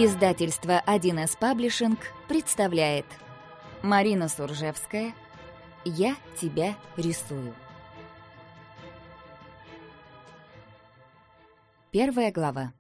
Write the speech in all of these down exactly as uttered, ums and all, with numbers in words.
Издательство один эс Паблишинг представляет Марина Суржевская «Я тебя рисую». Первая глава.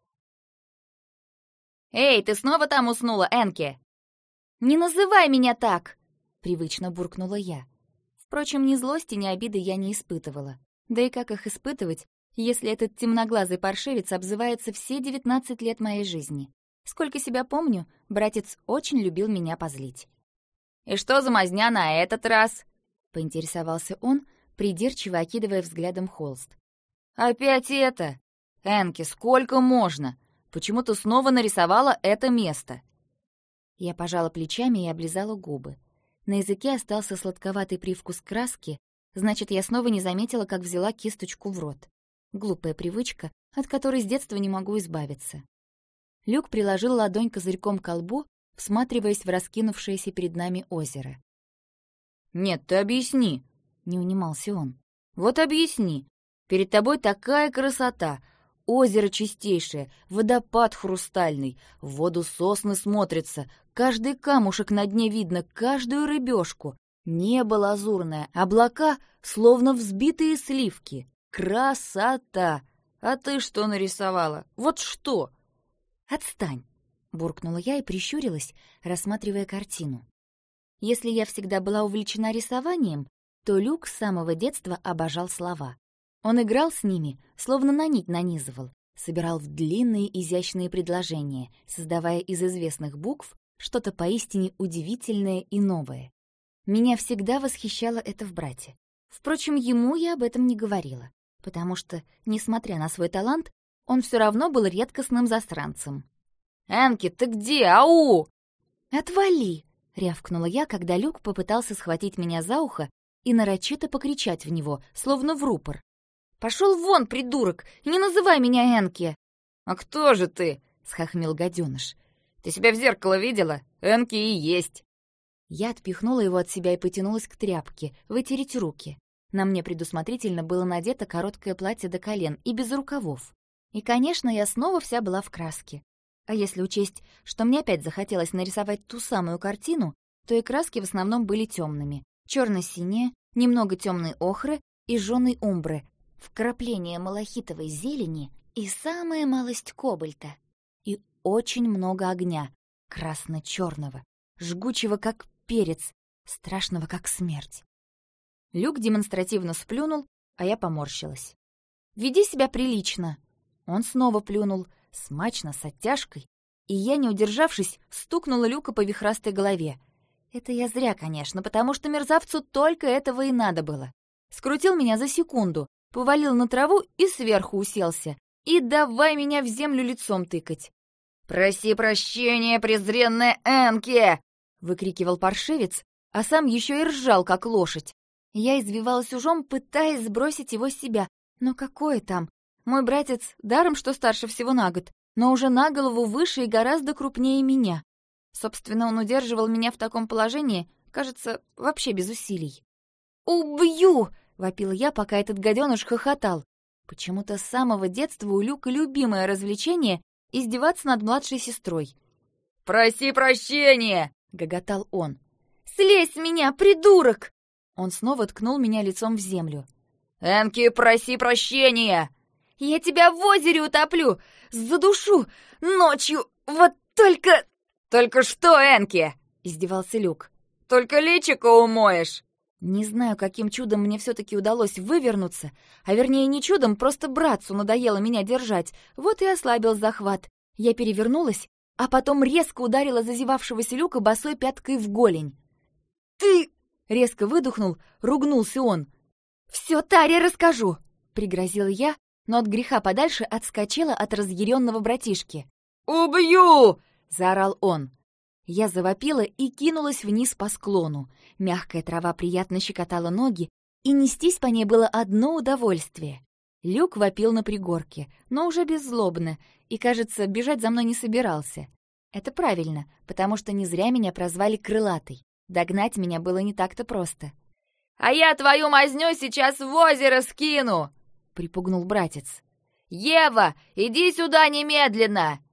«Эй, ты снова там уснула, Энки?» «Не называй меня так!» — привычно буркнула я. Впрочем, ни злости, ни обиды я не испытывала. Да и как их испытывать, если этот темноглазый паршивец обзывается все девятнадцать лет моей жизни? Сколько себя помню, братец очень любил меня позлить. «И что за мазня на этот раз?» — поинтересовался он, придирчиво окидывая взглядом холст. «Опять это? Энки, сколько можно? Почему ты снова нарисовала это место?» Я пожала плечами и облизала губы. На языке остался сладковатый привкус краски, значит, я снова не заметила, как взяла кисточку в рот. Глупая привычка, от которой с детства не могу избавиться. Люк приложил ладонь козырьком к колбу, всматриваясь в раскинувшееся перед нами озеро. «Нет, ты объясни», — не унимался он. «Вот объясни. Перед тобой такая красота. Озеро чистейшее, водопад хрустальный, в воду сосны смотрятся, каждый камушек на дне видно, каждую рыбешку. Небо лазурное, облака, словно взбитые сливки. Красота! А ты что нарисовала? Вот что?» «Отстань!» — буркнула я и прищурилась, рассматривая картину. Если я всегда была увлечена рисованием, то Люк с самого детства обожал слова. Он играл с ними, словно на нить нанизывал, собирал в длинные изящные предложения, создавая из известных букв что-то поистине удивительное и новое. Меня всегда восхищало это в брате. Впрочем, ему я об этом не говорила, потому что, несмотря на свой талант, он все равно был редкостным засранцем. «Энки, ты где? Ау!» «Отвали!» — рявкнула я, когда Люк попытался схватить меня за ухо и нарочито покричать в него, словно в рупор. «Пошел вон, придурок, и не называй меня Энки!» «А кто же ты?» — схохмел гаденыш. «Ты себя в зеркало видела? Энки и есть!» Я отпихнула его от себя и потянулась к тряпке, вытереть руки. На мне предусмотрительно было надето короткое платье до колен и без рукавов. И, конечно, я снова вся была в краске. А если учесть, что мне опять захотелось нарисовать ту самую картину, то и краски в основном были темными. Черно-синие, немного темной охры и жженой умбры, вкрапление малахитовой зелени и самая малость кобальта. И очень много огня, красно-черного, жгучего как перец, страшного как смерть. Люк демонстративно сплюнул, а я поморщилась. «Веди себя прилично!» Он снова плюнул, смачно, с оттяжкой, и я, не удержавшись, стукнула Люка по вихрастой голове. Это я зря, конечно, потому что мерзавцу только этого и надо было. Скрутил меня за секунду, повалил на траву и сверху уселся. И давай меня в землю лицом тыкать. «Проси прощения, презренная Энки!» — выкрикивал паршивец, а сам еще и ржал, как лошадь. Я извивалась ужом, пытаясь сбросить его с себя. Но какое там? Мой братец даром, что старше всего на год, но уже на голову выше и гораздо крупнее меня. Собственно, он удерживал меня в таком положении, кажется, вообще без усилий. «Убью!» — вопила я, пока этот гаденыш хохотал. Почему-то с самого детства у Люка любимое развлечение — издеваться над младшей сестрой. «Проси прощения!» — гоготал он. «Слезь с меня, придурок!» Он снова ткнул меня лицом в землю. «Энки, проси прощения!» «Я тебя в озере утоплю! Задушу! Ночью! Вот только...» «Только что, Энки?» — издевался Люк. «Только личико умоешь!» Не знаю, каким чудом мне все-таки удалось вывернуться, а вернее не чудом, просто братцу надоело меня держать, вот и ослабил захват. Я перевернулась, а потом резко ударила зазевавшегося Люка босой пяткой в голень. «Ты...» — резко выдохнул, ругнулся он. «Все Таре расскажу!» — пригрозила я, но от греха подальше отскочила от разъяренного братишки. «Убью!» — заорал он. Я завопила и кинулась вниз по склону. Мягкая трава приятно щекотала ноги, и нестись по ней было одно удовольствие. Люк вопил на пригорке, но уже беззлобно, и, кажется, бежать за мной не собирался. Это правильно, потому что не зря меня прозвали крылатой. Догнать меня было не так-то просто. «А я твою мазню сейчас в озеро скину!» — припугнул братец. «Ева, иди сюда немедленно!»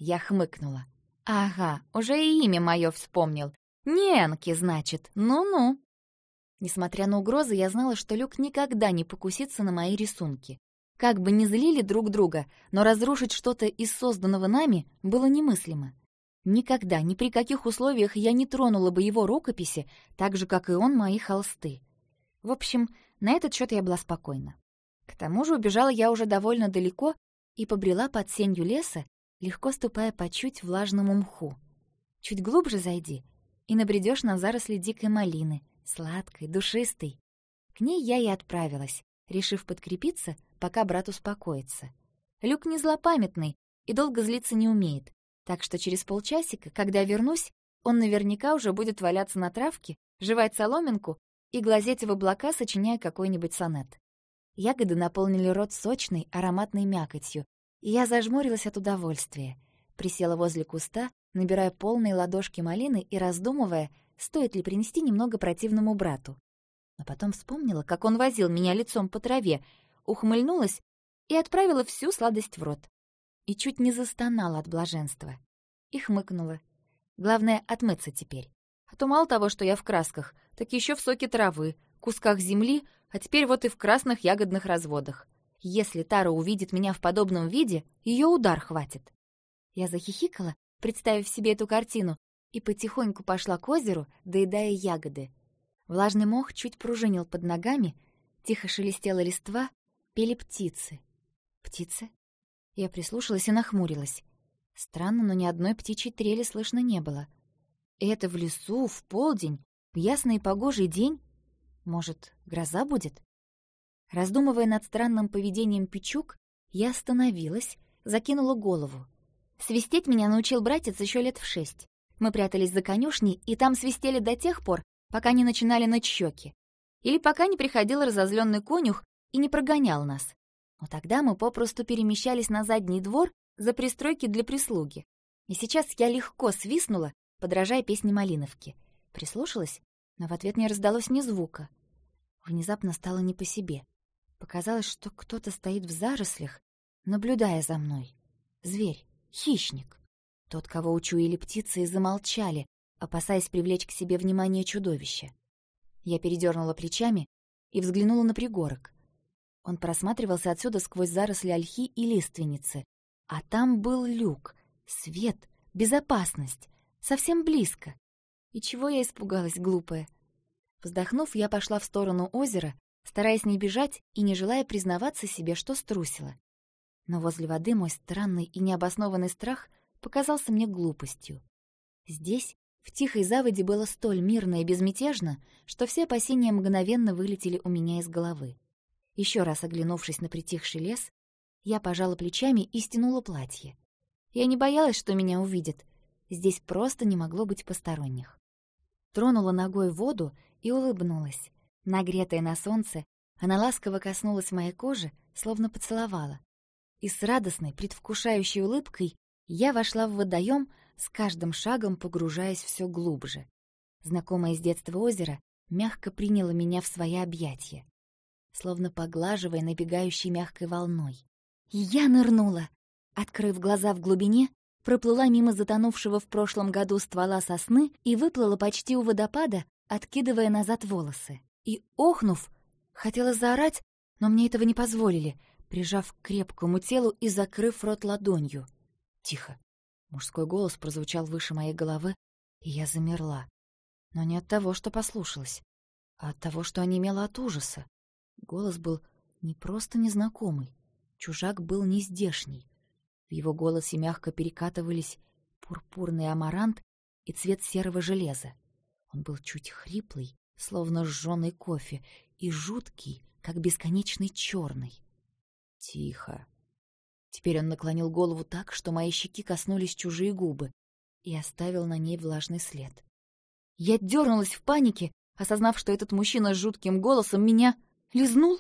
Я хмыкнула. «Ага, уже и имя мое вспомнил. Ненки, значит, ну-ну». Несмотря на угрозы, я знала, что Люк никогда не покусится на мои рисунки. Как бы ни злили друг друга, но разрушить что-то из созданного нами было немыслимо. Никогда, ни при каких условиях я не тронула бы его рукописи, так же, как и он мои холсты. В общем, на этот счет я была спокойна. К тому же убежала я уже довольно далеко и побрела под сенью леса, легко ступая по чуть влажному мху. Чуть глубже зайди, и набредешь на заросли дикой малины, сладкой, душистой. К ней я и отправилась, решив подкрепиться, пока брат успокоится. Люк не злопамятный и долго злиться не умеет, так что через полчасика, когда вернусь, он наверняка уже будет валяться на травке, жевать соломинку и глазеть в облака, сочиняя какой-нибудь сонет. Ягоды наполнили рот сочной, ароматной мякотью, и я зажмурилась от удовольствия. Присела возле куста, набирая полные ладошки малины и раздумывая, стоит ли принести немного противному брату. Но потом вспомнила, как он возил меня лицом по траве, ухмыльнулась и отправила всю сладость в рот. И чуть не застонала от блаженства. И хмыкнула. Главное — отмыться теперь. А то мало того, что я в красках, так еще в соке травы, кусках земли, а теперь вот и в красных ягодных разводах. Если Тара увидит меня в подобном виде, ее удар хватит. Я захихикала, представив себе эту картину, и потихоньку пошла к озеру, доедая ягоды. Влажный мох чуть пружинил под ногами, тихо шелестела листва, пели птицы. Птицы? Я прислушалась и нахмурилась. Странно, но ни одной птичьей трели слышно не было. И это в лесу, в полдень, в ясный и погожий день? Может, гроза будет? Раздумывая над странным поведением печук, я остановилась, закинула голову. Свистеть меня научил братец еще лет в шесть. Мы прятались за конюшней, и там свистели до тех пор, пока не начинали ныть щеки. Или пока не приходил разозленный конюх и не прогонял нас. Но тогда мы попросту перемещались на задний двор за пристройки для прислуги. И сейчас я легко свистнула, подражая песне Малиновки. Прислушалась, но в ответ не раздалось ни звука. Внезапно стало не по себе. Показалось, что кто-то стоит в зарослях, наблюдая за мной. Зверь, хищник. Тот, кого учуяли птицы, и замолчали, опасаясь привлечь к себе внимание чудовища. Я передернула плечами и взглянула на пригорок. Он просматривался отсюда сквозь заросли ольхи и лиственницы. А там был люк, свет, безопасность, совсем близко. И чего я испугалась, глупая? Вздохнув, я пошла в сторону озера, стараясь не бежать и не желая признаваться себе, что струсила. Но возле воды мой странный и необоснованный страх показался мне глупостью. Здесь, в тихой заводе, было столь мирно и безмятежно, что все опасения мгновенно вылетели у меня из головы. Еще раз оглянувшись на притихший лес, я пожала плечами и стянула платье. Я не боялась, что меня увидят. Здесь просто не могло быть посторонних. Тронула ногой воду и улыбнулась. Нагретая на солнце, она ласково коснулась моей кожи, словно поцеловала. И с радостной, предвкушающей улыбкой я вошла в водоем, с каждым шагом погружаясь все глубже. Знакомое с детства озеро мягко приняло меня в свои объятия, словно поглаживая набегающей мягкой волной. И я нырнула. Открыв глаза в глубине, проплыла мимо затонувшего в прошлом году ствола сосны и выплыла почти у водопада, откидывая назад волосы. И, охнув, хотела заорать, но мне этого не позволили, прижав к крепкому телу и закрыв рот ладонью. Тихо. Мужской голос прозвучал выше моей головы, и я замерла. Но не от того, что послушалась, а от того, что онемела от ужаса. Голос был не просто незнакомый, чужак был нездешний. В его голосе мягко перекатывались пурпурный амарант и цвет серого железа. Он был чуть хриплый, словно сжёный кофе, и жуткий, как бесконечный черный. Тихо. Теперь он наклонил голову так, что мои щеки коснулись чужие губы, и оставил на ней влажный след. Я дернулась в панике, осознав, что этот мужчина с жутким голосом меня лизнул.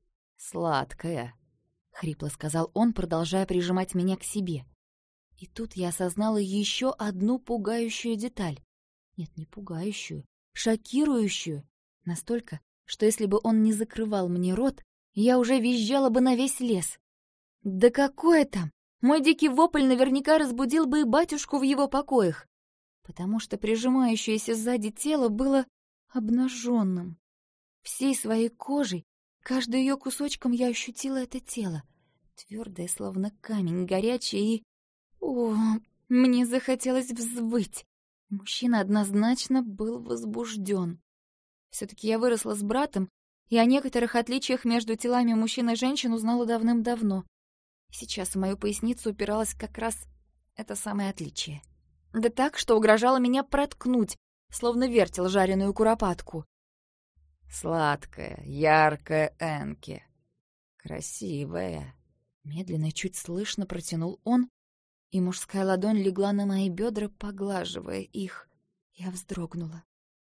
«Сладкая», — хрипло сказал он, продолжая прижимать меня к себе. И тут я осознала еще одну пугающую деталь. Нет, не пугающую, шокирующую. Настолько, что если бы он не закрывал мне рот, я уже визжала бы на весь лес. Да какое там! Мой дикий вопль наверняка разбудил бы и батюшку в его покоях, потому что прижимающееся сзади тело было обнаженным. Всей своей кожей, каждым ее кусочком я ощутила это тело, твердое, словно камень, горячее и... О, мне захотелось взвыть. Мужчина однозначно был возбужден. Все-таки я выросла с братом, и о некоторых отличиях между телами мужчин и женщин узнала давным-давно. Сейчас в мою поясницу упиралось как раз это самое отличие. Да так, что угрожало меня проткнуть, словно вертел жареную куропатку. «Сладкая, яркая Энки. Красивая». Медленно и чуть слышно протянул он, и мужская ладонь легла на мои бедра, поглаживая их. Я вздрогнула.